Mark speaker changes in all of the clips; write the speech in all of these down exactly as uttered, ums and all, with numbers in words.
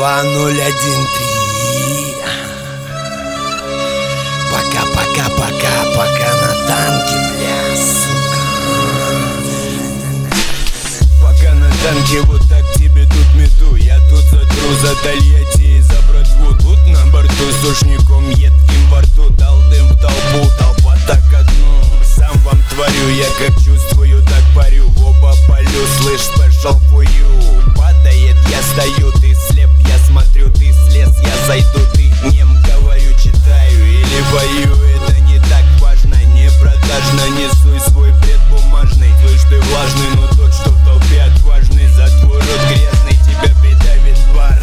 Speaker 1: два ноль один три. Пока, пока, пока, пока на танке, бля, сука. Пока на танке вот так тебе тут мету. Я тут затру за Тольятти и за братву. Тут на борту с ушником едким во рту. Дал дым в толпу, толпа так одну. Сам вам творю, я как чувствую, так парю. В оба полю, слышь, special for you. Падает, я стою, ты слеп, я смотрю, ты слез, я зайду, ты нем, говорю, читаю или бою. Это не так важно, не продажно, несуй свой бред бумажный. Слышь, ты влажный, но тот, что в толпе отважный. За твой рот грязный, тебя придавит пар.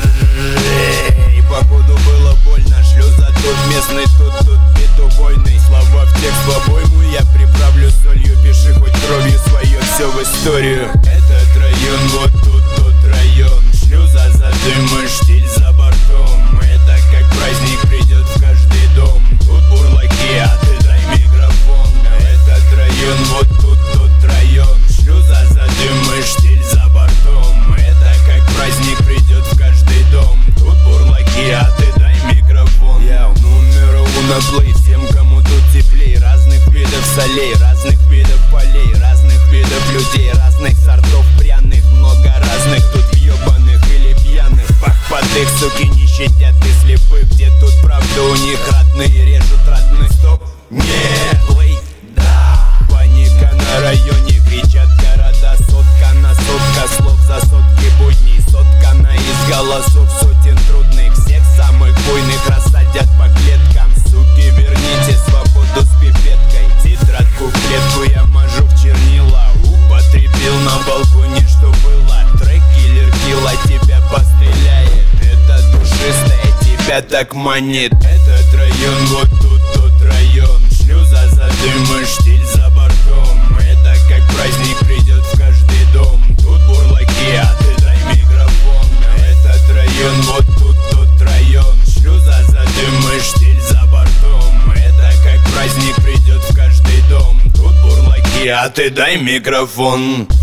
Speaker 1: Эй, походу было больно, шлю за тут местный, тут, тут бит убойный. Слова в текст в обойму я приправлю солью. Пиши хоть кровью свое все в историю. Этот район, вот тут тот район. Шлюза за дым и штиль за бортом. Это как праздник придет в каждый дом. Тут бурлаки, а ты дай микрофон. Этот район, вот тут тот район. Шлюза за дым и штиль за бортом. Это как праздник придет в каждый дом. Тут бурлаки, а ты дай микрофон. Я номер уна плей. Всем, кому тут теплей. Разных видов солей, разных видов полей, разных видов людей, разных сортов пряных. Много разных тут въебаных или пьяных. Пах под их, суки, не щадят и слепых. Где тут правда у них родные режут родных. Стоп, нет, плей, да. Паника на районе, кричат города. Сотка на сотка слов за сотки будней. Сотка на из голосов сотен трудных. Всех самых буйных рассадят по клеткам. Суки, верните свободу с пипеткой. Тетрадку в клетку я мажу в чернила. Употребил на балконе, что было. Трек-киллер килла тебя постреляет. Это душистая тебя так манит. Этот район, вот тут тот район. Шлюза за дым и штиль за бортом. Это как праздник придет в каждый дом. Тут бурлаки, а ты дай микрофон. Этот район, вот тут тот район. Шлюза за дым и штиль за бортом. Это как праздник придет в каждый дом. Тут бурлаки, а ты дай микрофон.